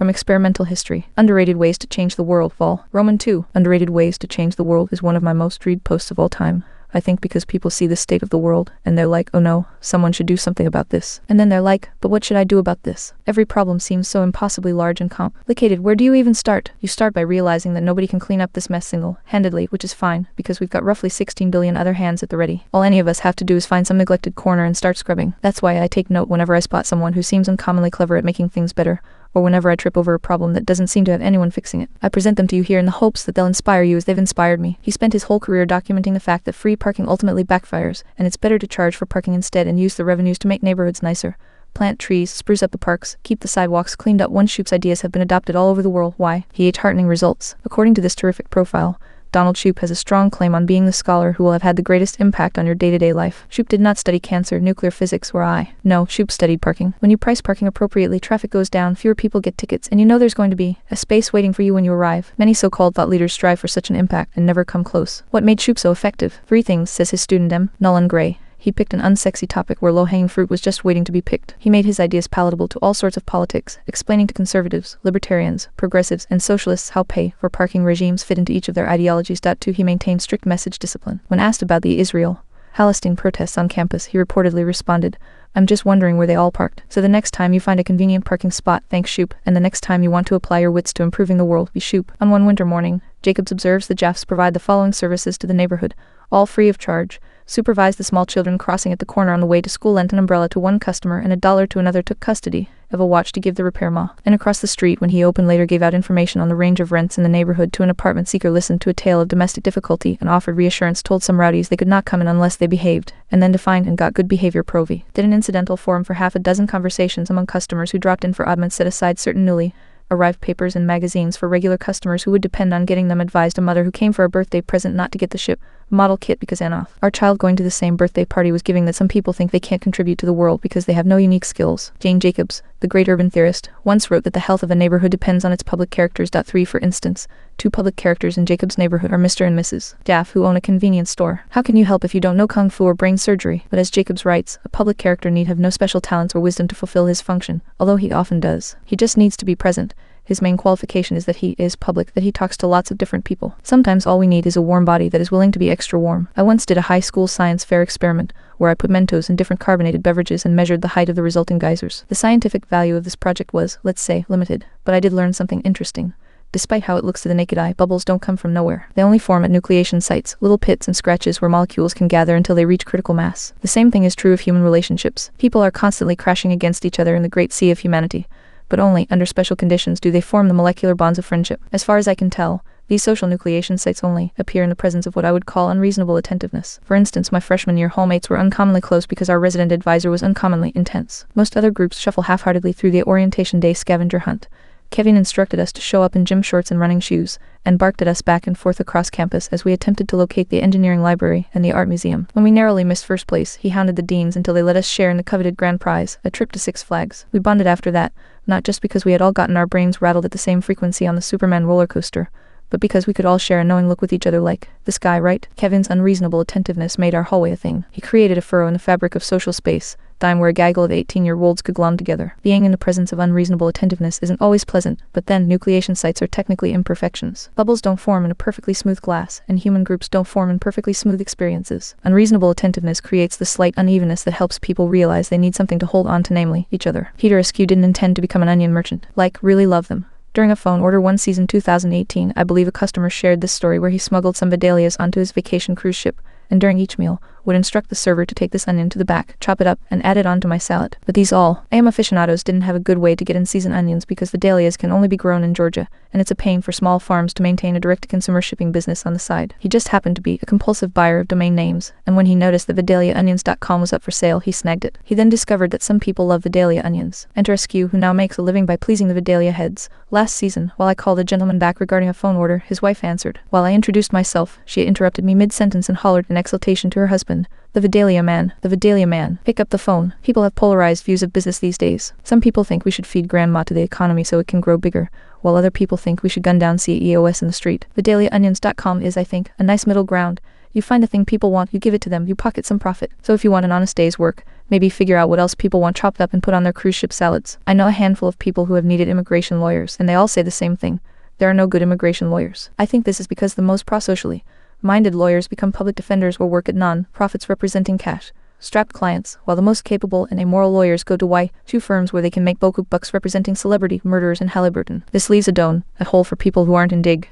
From Experimental History, Underrated Ways to Change the World, Vol. Roman 2, Underrated Ways to Change the World is one of my most read posts of all time. I think because people see the state of the world, and they're like, oh no, someone should do something about this. And then they're like, but what should I do about this? Every problem seems so impossibly large and complicated. Where do you even start? You start by realizing that nobody can clean up this mess single-handedly, which is fine, because we've got roughly 16 billion other hands at the ready. All any of us have to do is find some neglected corner and start scrubbing. That's why I take note whenever I spot someone who seems uncommonly clever at making things better, or whenever I trip over a problem that doesn't seem to have anyone fixing it. I present them to you here in the hopes that they'll inspire you as they've inspired me. He spent his whole career documenting the fact that free parking ultimately backfires, and it's better to charge for parking instead and use the revenues to make neighborhoods nicer. Plant trees, spruce up the parks, keep the sidewalks cleaned up. One Shoup's ideas have been adopted all over the world. Why? He ate heartening results. According to this terrific profile, Donald Shoup has a strong claim on being the scholar who will have had the greatest impact on your day-to-day life. Shoup did not study cancer, nuclear physics, or No, Shoup studied parking. When you price parking appropriately, traffic goes down, fewer people get tickets, and you know there's going to be a space waiting for you when you arrive. Many so-called thought leaders strive for such an impact and never come close. What made Shoup so effective? 3 things, says his student M. Nolan Gray. He picked an unsexy topic where low-hanging fruit was just waiting to be picked. He made his ideas palatable to all sorts of politics, explaining to conservatives, libertarians, progressives, and socialists how pay for parking regimes fit into each of their ideologies. 2. He maintained strict message discipline. When asked about the Israel-Palestine protests on campus, he reportedly responded, I'm just wondering where they all parked. So the next time you find a convenient parking spot, thank Shoup, and the next time you want to apply your wits to improving the world, be Shoup. On one winter morning, Jacobs observes the Jaffs provide the following services to the neighborhood, all free of charge. Supervised the small children crossing at the corner on the way to school, lent an umbrella to one customer and $1 to another, took custody of a watch to give the repair ma. And across the street when he opened later gave out information on the range of rents in the neighborhood to an apartment seeker, listened to a tale of domestic difficulty and offered reassurance, told some rowdies they could not come in unless they behaved, and then defined and got good behavior provy. Did an incidental forum for half a dozen conversations among customers who dropped in for oddments, set aside certain newly arrived papers and magazines for regular customers who would depend on getting them, advised a mother who came for a birthday present not to get the ship model kit because our child going to the same birthday party was giving that some people think they can't contribute to the world because they have no unique skills. Jane Jacobs, the great urban theorist, once wrote that the health of a neighborhood depends on its public characters. 3. For instance, 2 public characters in Jacobs' neighborhood are Mr. and Mrs. Jaff, who own a convenience store. How can you help if you don't know kung fu or brain surgery? But as Jacobs writes, a public character need have no special talents or wisdom to fulfill his function, although he often does. He just needs to be present. His main qualification is that he is public, that he talks to lots of different people. Sometimes all we need is a warm body that is willing to be extra warm. I once did a high school science fair experiment where I put Mentos in different carbonated beverages and measured the height of the resulting geysers. The scientific value of this project was, let's say, limited, but I did learn something interesting. Despite how it looks to the naked eye, bubbles don't come from nowhere. They only form at nucleation sites, little pits and scratches where molecules can gather until they reach critical mass. The same thing is true of human relationships. People are constantly crashing against each other in the great sea of humanity, but only under special conditions do they form the molecular bonds of friendship. As far as I can tell, these social nucleation sites only appear in the presence of what I would call unreasonable attentiveness. For instance, my freshman year hallmates were uncommonly close because our resident advisor was uncommonly intense. Most other groups shuffle half-heartedly through the orientation day scavenger hunt. Kevin instructed us to show up in gym shorts and running shoes, and barked at us back and forth across campus as we attempted to locate the engineering library and the art museum. When we narrowly missed first place, he hounded the deans until they let us share in the coveted grand prize, a trip to Six Flags. We bonded after that, not just because we had all gotten our brains rattled at the same frequency on the Superman roller coaster, but because we could all share a knowing look with each other like, this guy, right? Kevin's unreasonable attentiveness made our hallway a thing. He created a furrow in the fabric of social space, time where a gaggle of 18-year-olds could glom together. Being in the presence of unreasonable attentiveness isn't always pleasant, but then nucleation sites are technically imperfections. Bubbles don't form in a perfectly smooth glass, and human groups don't form in perfectly smooth experiences. Unreasonable attentiveness creates the slight unevenness that helps people realize they need something to hold on to, namely, each other. Peter Askew didn't intend to become an onion merchant. Really love them. During a phone order one season 2018, I believe a customer shared this story where he smuggled some Vidalias onto his vacation cruise ship, and during each meal, would instruct the server to take this onion to the back, chop it up, and add it onto my salad. But these AM aficionados didn't have a good way to get in-season onions because the dahlias can only be grown in Georgia, and it's a pain for small farms to maintain a direct-to-consumer shipping business on the side. He just happened to be a compulsive buyer of domain names, and when he noticed that VidaliaOnions.com was up for sale, he snagged it. He then discovered that some people love Vidalia onions. Enter Askew, who now makes a living by pleasing the Vidalia heads. Last season, while I called a gentleman back regarding a phone order, his wife answered. While I introduced myself, she interrupted me mid-sentence and hollered in exultation to her husband, "The Vidalia man, the Vidalia man. Pick up the phone." People have polarized views of business these days. Some people think we should feed grandma to the economy so it can grow bigger, while other people think we should gun down CEOs in the street. VidaliaOnions.com is, I think, a nice middle ground. You find a thing people want, you give it to them, you pocket some profit. So if you want an honest day's work, Maybe figure out what else people want chopped up and put on their cruise ship salads. I know a handful of people who have needed immigration lawyers, and they all say the same thing. There are no good immigration lawyers. I think this is because the most pro-socially minded lawyers become public defenders or work at non-profits representing cash-strapped clients, while the most capable and amoral lawyers go to Y2 firms where they can make boku bucks representing celebrity murderers in Halliburton. This leaves a hole for people who aren't in dig